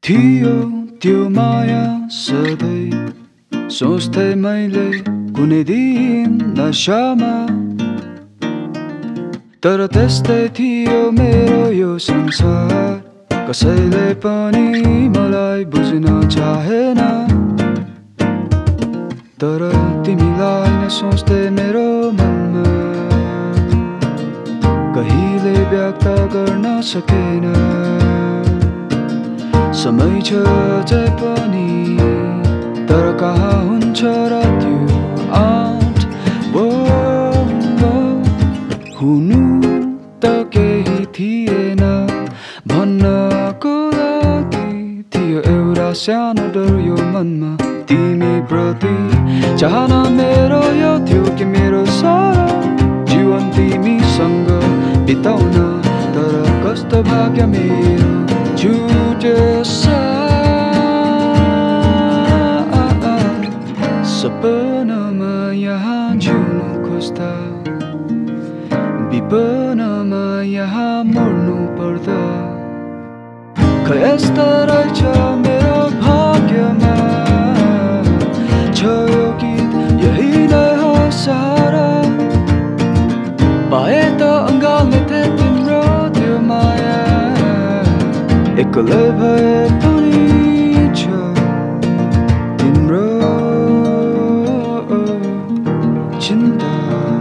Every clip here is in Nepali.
थियो त्यो माया सधैँ सोच्थे मैले कुनै दिन नशामा तर त्यस्तै थियो मेरो यो संसार कसैले पनि मलाई बुझ्न चाहेन तर तिमीलाई नै सोच्दै मेरो मनमा कहिले व्यक्त गर्न सकेन समय छ अझै पनि तर कहाँ हुन्छ र त्यो आँट हुनु त केही थिएन भन्नको लागि थियो एउटा सानो डर यो मनमा तिमी प्रति चाहना मेरो यो थियो कि मेरो सारा जीवन तिमीसँग बिताउन तर कस्तो भाग्य मेरो छुट्यो सपनामा यहाँ जिउनु खोज्दा विपनामा यहाँ मर्नु पर्दा खै यस्तो रहेछ मेरो भाग्यमा छ यो गीत यही नै हो सहारा पाए त अङ्गाल्ने थिए तिम्रो त्यो माया एक्लै भए पनि छ तिम्रो चिन्ता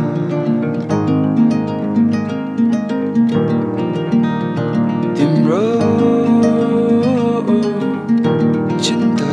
तिम्रो चिन्ता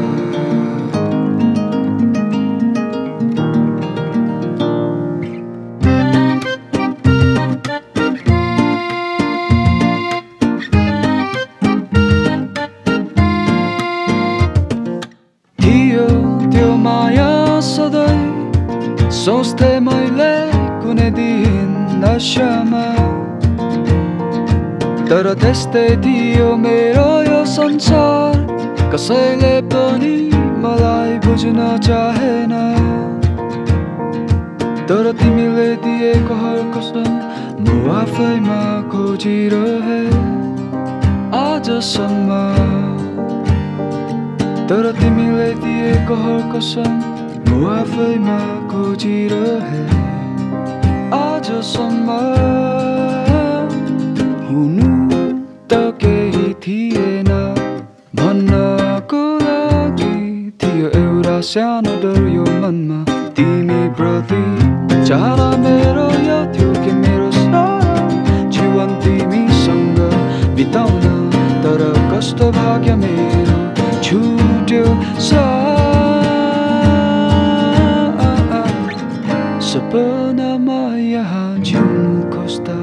थियो त्यो माया सधैँ सोच्थे मैले कुनै दिन नशामा तर त्यस्तै थियो मेरो यो संसार कसैले पनि मलाई बुझ्न चाहेन तर तिमीले दिएको हर कसम म आफैमा खोजिरहे आजसम्म तर तिमीले दिएको हर कसम म आफैमा खोजिरहे आजसम्म हुनु त केही थिएन भन्नको लागि थियो एउटा सानो डर यो मनमा तिमी प्रति चाहना मेरो यो थियो कि मेरो सारा जीवन तिमीसँग बिताउन तर कस्तो भाग्य मेरो छुट्यो सपनामा यहाँ जिउनु खोज्दा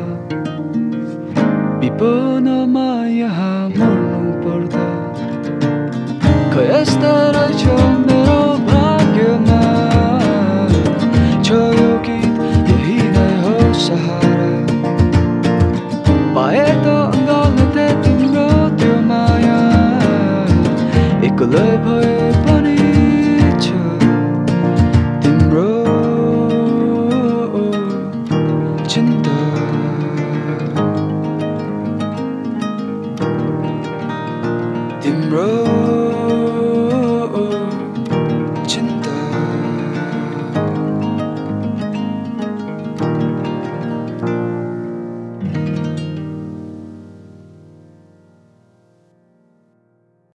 विपनामा यहाँ मर्नु पर्दा खै यस्तो रहेछ मेरो भाग्यमा छ यो गीत यही नै हो सहारा पाए त अङ्गाल्ने थिए तिम्रो त्यो माया एक्लै भए पनि छ तिम्रो चिन्ता तिम्रो